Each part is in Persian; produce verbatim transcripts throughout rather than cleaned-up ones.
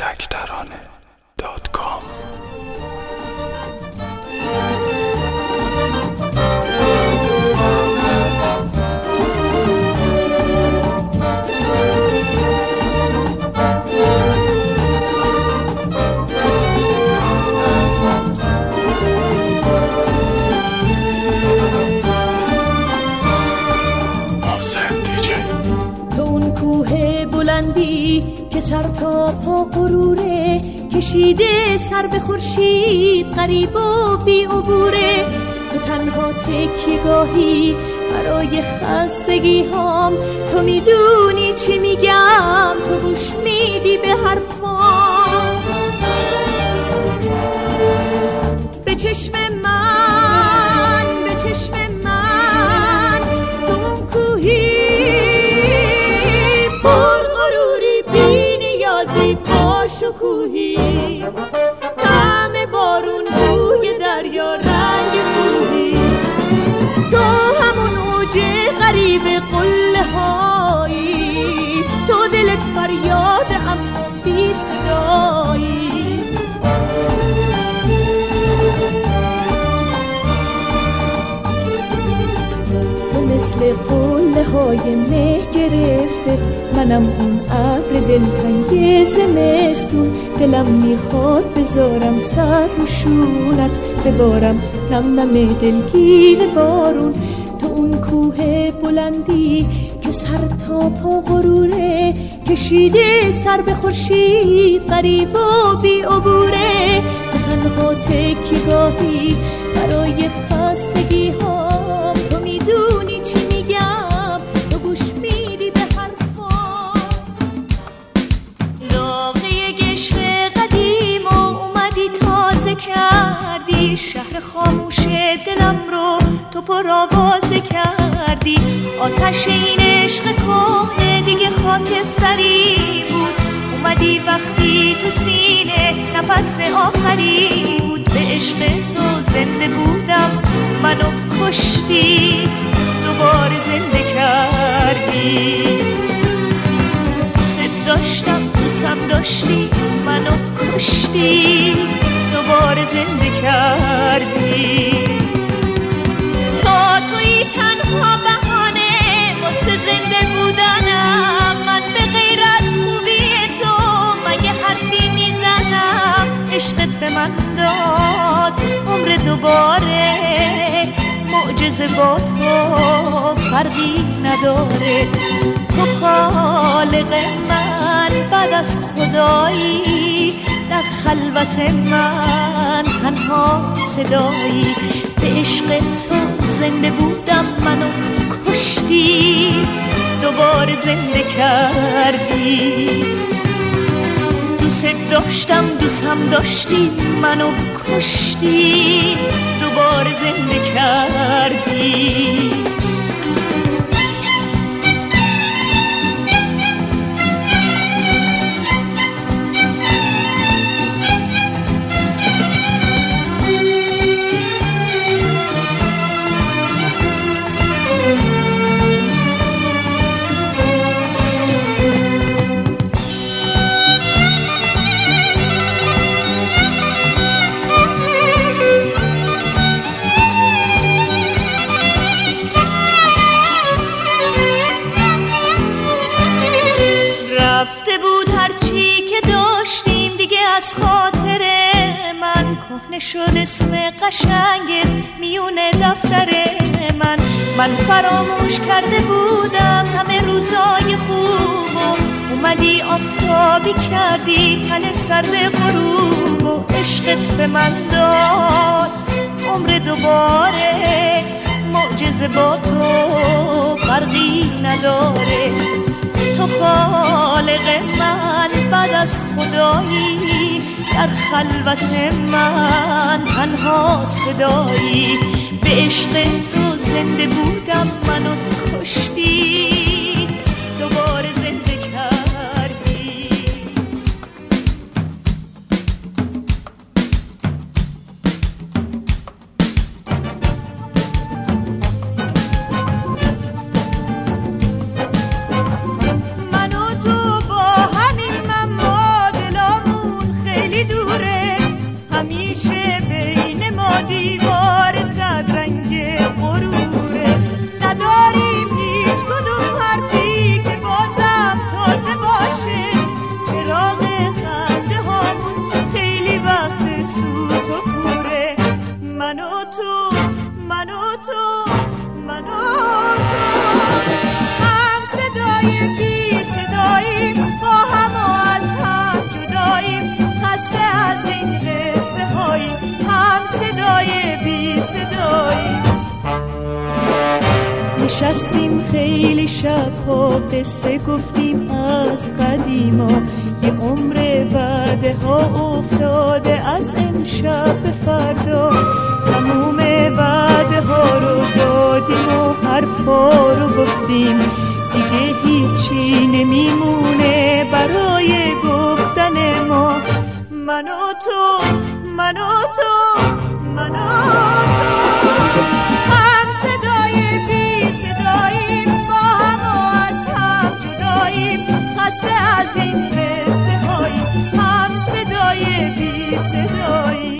کودک ترانه دات کام. که سر تا پا غروره، کشیده سر به خورشید، غریب و بی عبوره. تو تنها تکیه‌گاهی برای خستگی هام، تو میدونی چی میگم، تو گوش میدی به حرفام. به چشم من، به چشم من، تو اون کوهی با شکوهی، طعم بارون، بوی دریا، رنگ کوهی. تو همون اوج غریب قله هایی، تو دلت فریاد اما بی صدایی. تو مثل قله های مه گرفته، منم اون ابر دلتنگ زمستون. دلم میخواد بذارم سر رو شونت، ببارم نم نم دلگیر بارون. تو اون کوه بلندی که سر تا پا غروره، کشیده سر به خورشید، غریب و بی عبوره. تنها تکیه‌گاهی برای خستگی هام، تو میدونی چی میگم، تو گوش میدی به حرفام. لاغه گشت قدیم و اومدی تازه کردی، شهر خاموش دلم رو تو پرآواز کردی. آتش این عشق کهنه دیگه خاکستری بود، اومدی وقتی تو سینه نفس آخری بود. به عشق تو زنده بودم، منو کشتی، دوباره زنده کردی. دوست داشتم، دوستم داشتی، منو کشتی، دوباره زنده کردی. تا توی تنها بهانه واسه زنده بودنم، من به غیر از خوبی تو مگه حرفی میزنم. عشقت به من داد عمر دوباره، معجزه با تو فرقی نداره. تو خالق من بعد از خدایی، در خلوت من تنها صدایی. به عشق تو زنده بودم، منو کشتی، دوباره زنده کردی. دوست داشتم، دوست هم داشتی، منو کشتی، دوباره زنده کردی. از خاطر من کهنه شد اسم قشنگت میون دفتر من. من فراموش کرده بودم همه روزای خوب و اومدی آفتابی کردی تن سر غروب. و عشقت به من داد عمر دوباره، معجزه با تو فرقی نداره. تو خالق من بعد از خدایی، در خلوت من تنها صدایی. به عشق تو زنده بودم، منو کشتی، دوباره زنده کردی. منو تو با همین من با دلامون نشستیم خیلی شبها قصه گفتیم از قدیما، یه عمر بعده ها افتاده از امشب به فردا. تموم بعده ها رو دادیم و حرفا رو گفتیم، دیگه هیچی نمیمونه برای گفتن ما. من و تو، من و تو، من و تو، هم صدای بی صداییم، با هم و از هم جداییم، خسته از این قصه هاییم، هم صدای بی صداییم.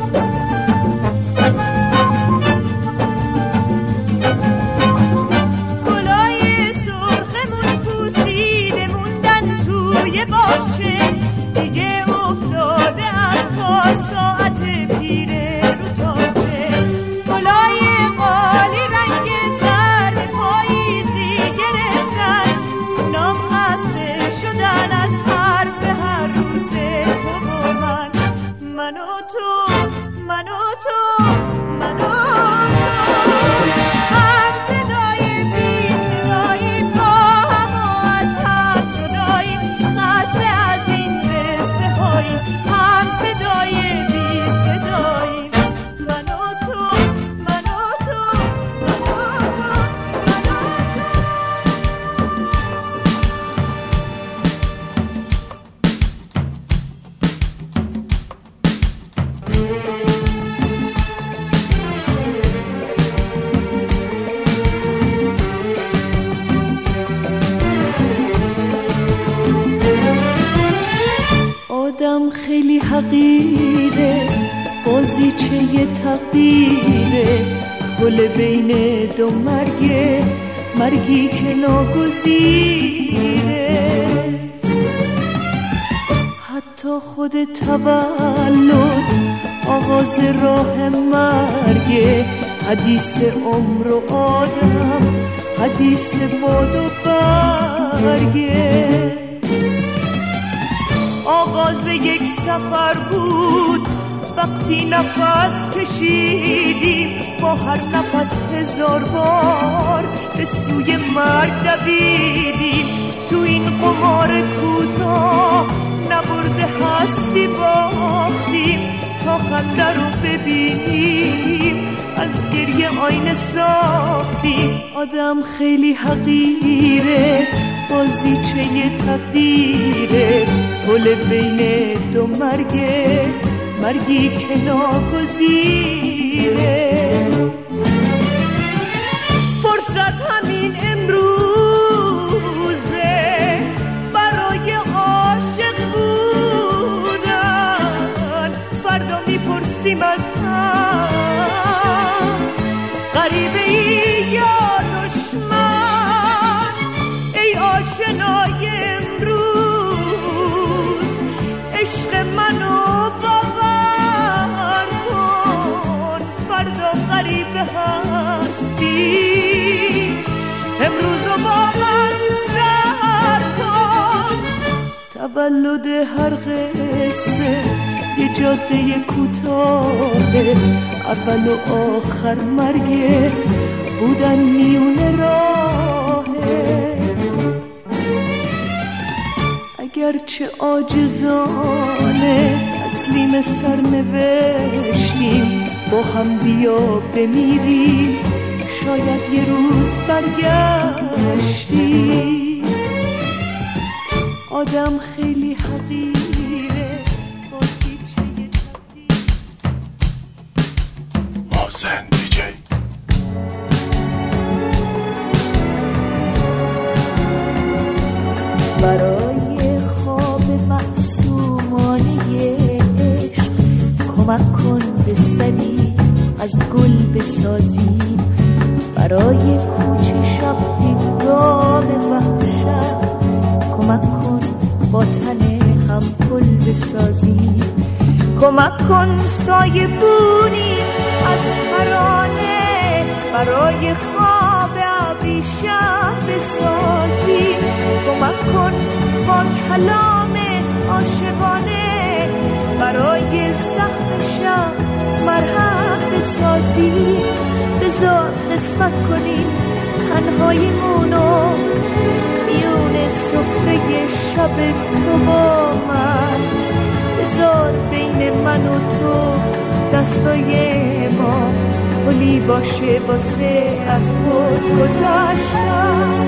گلای سرخمون پوسیده موندن توی باغچه، دیگه افتاده از پا ساعت پیره رو تاخته. گلای قالی رنگ زرد پاییزی گرفتن، نام خسته شدن از حرف هر روز تو و من. من و تو، من و تو، من و تو، هم صدای بی صداییم، با هم و از هم جداییم، خسته از این قصه هاییم، هم صدای بی صداییم. من و تو، من و تو، من و تو، من و تو. آدم خیلی حقیره، بازیچه یه تقدیره، گل بین دو مرگه، مرگی که ناگزیره. حتی خود تولد آغاز راه مرگه، حدیث عمر و آدم، حدیث باد و برگه. آغاز یک سفر بود وقتی نفس کشیدیم، با هر نفس هزار بار به سوی مرگ دویدیم. تو این قمار کوتاه نبرده هستی باختیم، تا خنده رو ببینیم از گریه آینه ساختیم. آدم خیلی حقیره، بازیچه یه تقدیره، گل بین دو مرگه، مرگی که ناگزیره. فرصت همین امروزه برای عاشق بودن، فردا میپرسیم از هم غریبه ای یا دشمن. ای آشنای امروز، عشق منو باور کن، فردا غریبه هستی، امروزو با من سر کن. تولد هر قصه یه جاده کوتاهه، اول و آخر مرگه، بودن میونه راهه. اگرچه عاجزانه تسلیم سرنوشتیم، با هم بیا بمیریم، شاید یه روز برگشتیم. آدم خیلی حقیره، بازیچه یه تقدیر. محسن دیجی برای خواب معصومانه عشق کمک کن بستری از گل بسازیم، برای کوچه شب هنگام وحشت کمک کن با تن هم پل بسازیم. کمک کن سایه بونی از ترانه برای خواب ابریشم بسازیم. کمک کن با کلام عاشقانه برای زخم شب مرهم بسازیم. بذار قسمت کنیم تنهاییمونو میون سفره شب تو با من. بذار بین من و تو دستای ما پلی باشه واسه از خود گذشتن.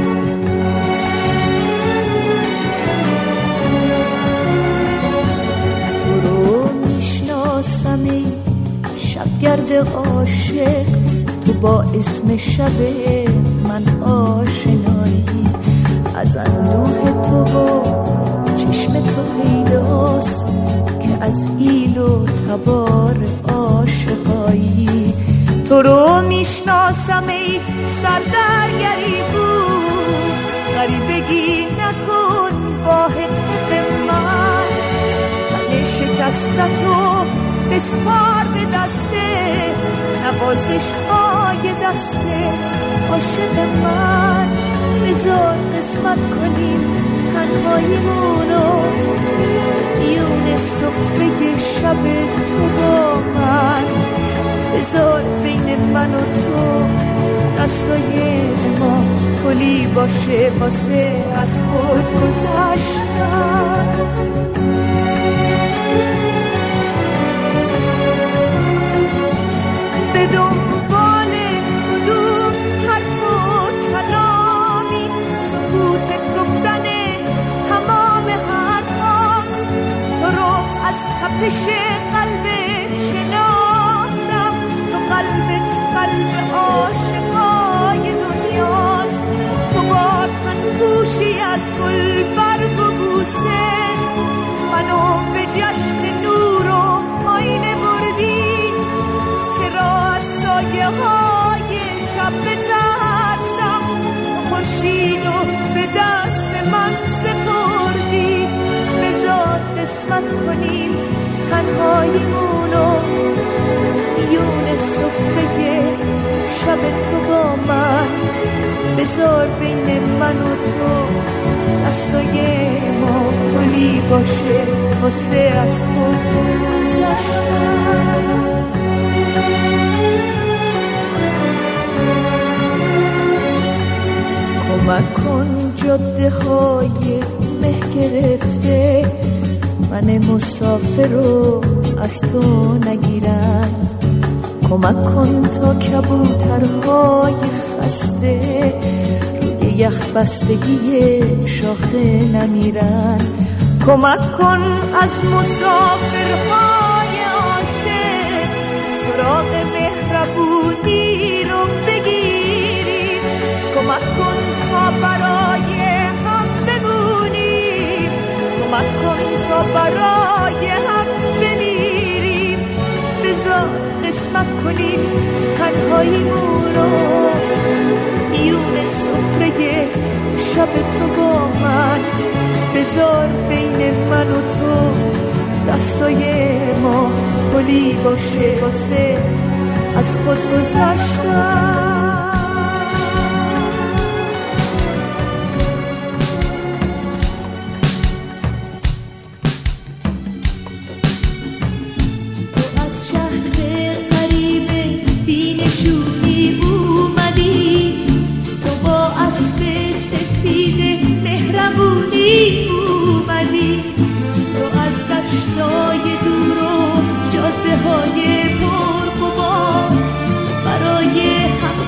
تو رو میشناسم ای شبگرد عاشق، تو با اسم شب من آشنایی. از اندوه تو و چشم تو پیداست که از ایل و تبار عاشقایی. تو رو میشناسم ای سردرگری بود، غریبگی نکن با حقیقت من. تن شکستتو بسپار به دسته نوازش های دسته عاشق من. بذار قسمت کنیم تنهاییمونو میون سفره شب تو با من. بذار بین من و تو دستای ما پلی باشه واسه از خود گذشتن. به دنبال کدوم حرف و کلامی سکوتت گفتن تمام حرفاست. تو رو از تپش قلبت شناختم، تو قلبت قلب عاشقای دنیاست. تو با من گوشی از گل برگ و بوسه منو به جشن نور و آینه بردی. چرا از سایه های شب بترسم، خورشید و به دست من سپردی. بذار قسمت کنیم تنهاییمونو میون سفره شب تو با من. بذار بین من و تو دستای ما پلی باشه واسه از خود گذشتن. کمک کن جاده های مه گرفته من مسافر رو از تو نگیرن. کمک کن تا کبوترهای خسته روی یخ بستگی شاخه نمیرن. کمک کن از مسافرهای عاشق سراغ مهربونی رو بگیریم. کمک کن تا برای هم بمونیم، کمک کن تا برای هم بمیریم. بذار قسمت کنیم تنهاییمونو میون سفره شب تو با من. بذار بین من و تو دستای ما پلی باشه واسه از خود گذشتن. برای هم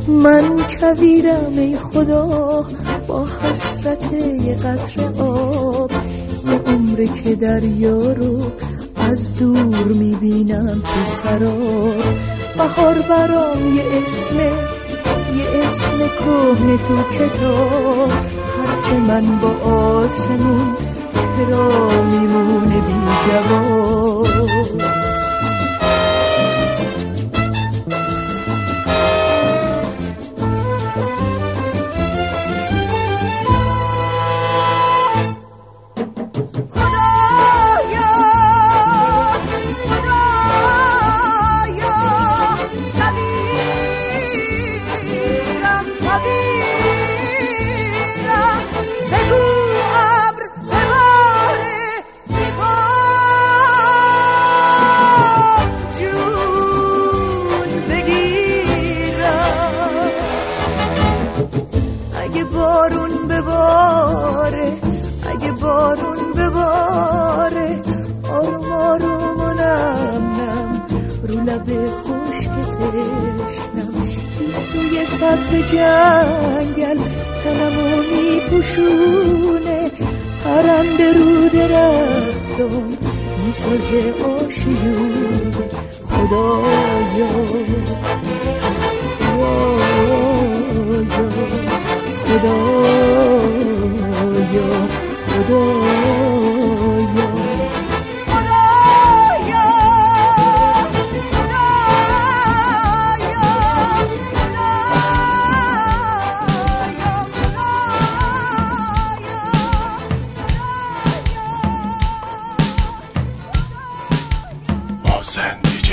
من کویرم ای خدا با حسرت یه قطره آب، یه عمره که دریا رو از دور میبینم تو سراب. بهار برام یه اسمه، یه اسم کهنه تو کتاب، حرف من با آسمون چرا میمونه بی جواب. اگه بارون بباره، اگه بارون بباره، آروم آروم و نم نم رو لب خشک تشنم. سوی سبز جنگل تنمو میپوشونه، پرنده رو درختم میسازه آشیونه. خدایا خدایا خدایا خدایا محسن دیجی.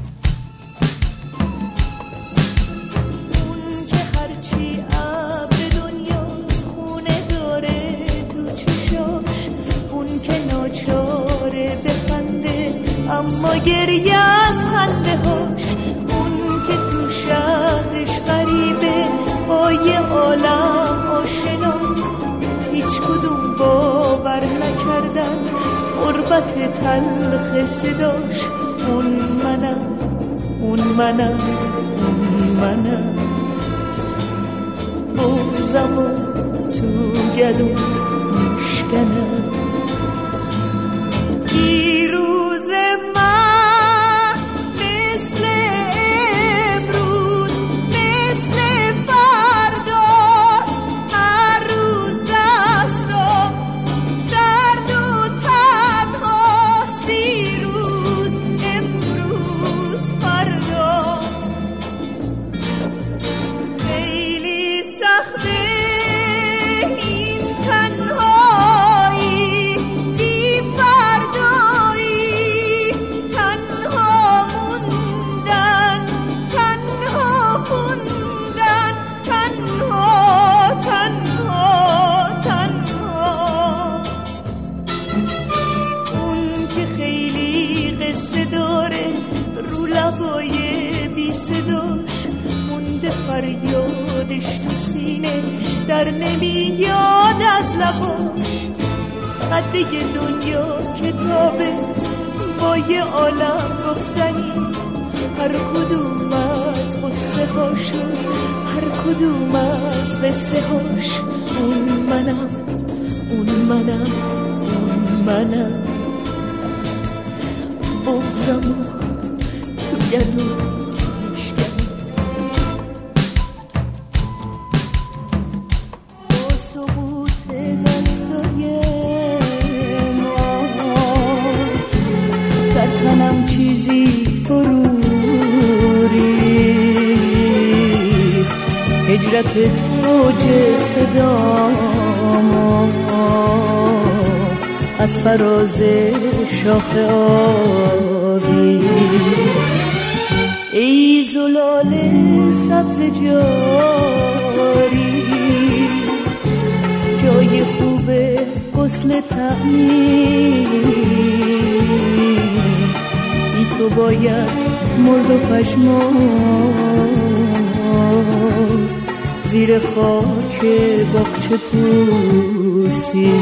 اما گریه از خنده هاش، اون که تو شهرش غریبه با یه عالم آشنا، هیچ کدوم باور نکردن غربت تلخ صداش. اون منم، اون منم، اون منم، بغضم و تو گلوم میشکنم. فریادش تو سینه در نمیاد از لباش. قده دنیا کتابه با یه عالم گفتنی، هر کدوم از قصه هاشو، هر کدوم از قصه هاش. اون منم، اون منم، اون منم، بغضمو تو گلوم. چیزی فرو ریخت، هجرتت موج صدامو از فراز شاخه آویخت. ای زلال سبز جاری، جای خوب غسل تعمیر، تو باید مرد و پشمان زیر خاک باغچه پوسی.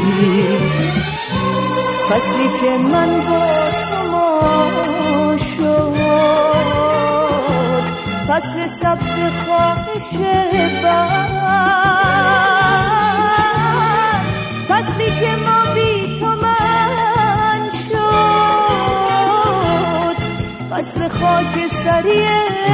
فصلی که من با شما شد، فصل سبز خواهش بر، فصلی که ما بی تو من شد، فصل خاکستری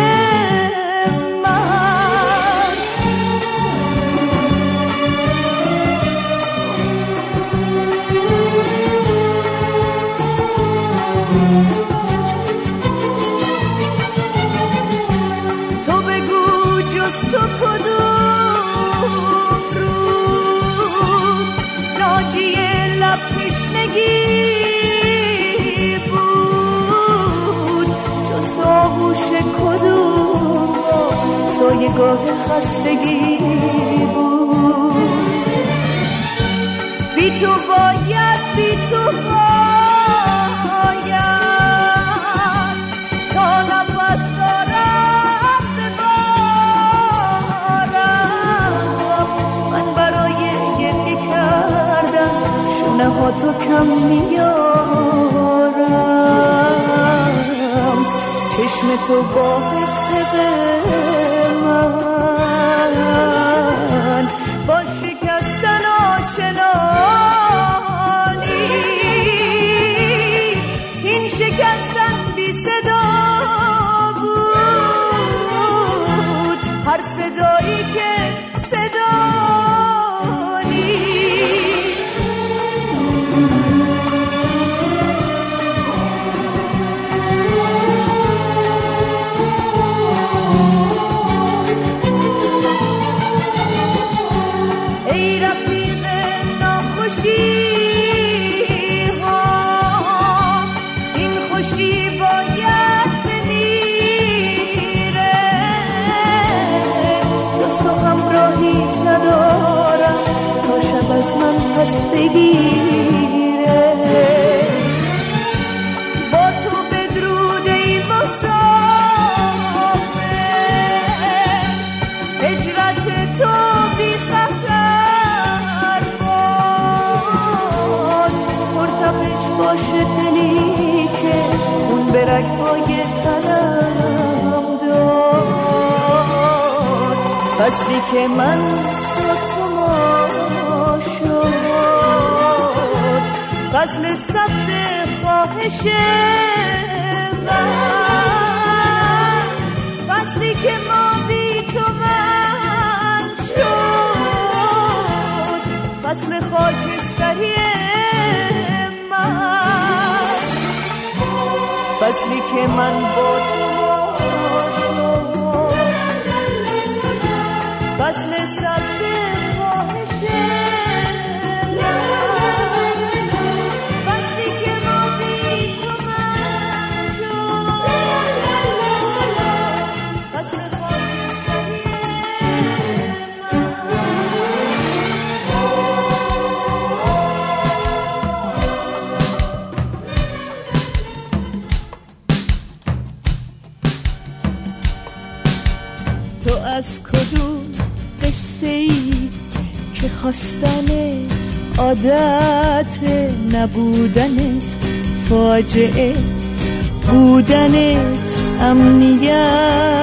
سایه‌گاه خستگی بود. بی تو باید بی تو باید تا نفس دارم ببارم. من برای گریه کردم شونه ها تو کم میارم. چشم تو با من با شکستن آشنا نیست. این شکستن بی صدا بود، هر صدایی که صدا نیست. از من پس بگیره. با تو بدرود ای مسافر، هجرت تو بی خطر باد. مرتبش باشه دلی که خون به رگ‌های تنم داد. فصلی که من فصل سبز خواهش من، فصلی که ما بی تو من شد، فصل خاکستری من، فصلی که من با تو شد، فصل سبز خواهش از کدوم قصه ای که خواستنت عادت، نبودنت فاجعه، بودنت امنیت.